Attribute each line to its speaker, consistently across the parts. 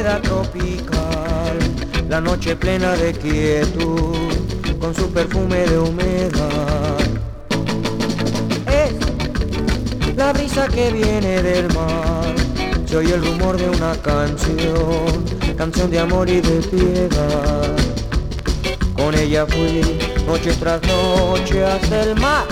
Speaker 1: vereda tropical, la noche plena de quietud, con su perfume de humedad. Es la brisa que viene del mar, se oye el rumor de una canción, canción de amor y de piedad. Con ella fui noche tras noche hasta el mar,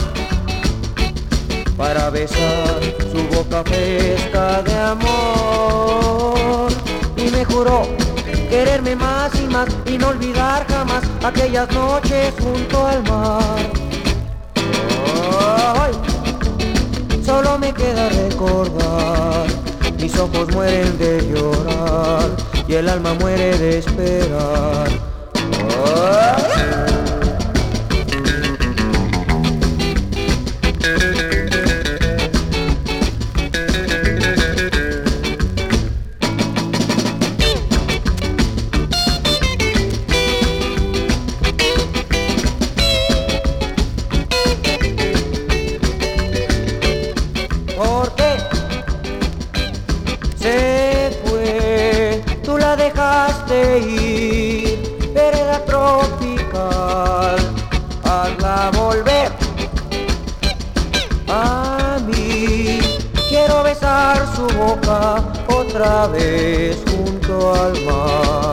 Speaker 1: para besar su boca fresca de amor. Y me juró quererme más y más y no olvidar jamás aquellas noches junto al mar. Ay, solo me queda recordar, mis ojos mueren de llorar y el alma muere de esperar. Ay. Porque se fue, tú la dejaste ir, vereda tropical, hazla volver a mí. Quiero besar su boca otra vez junto al mar.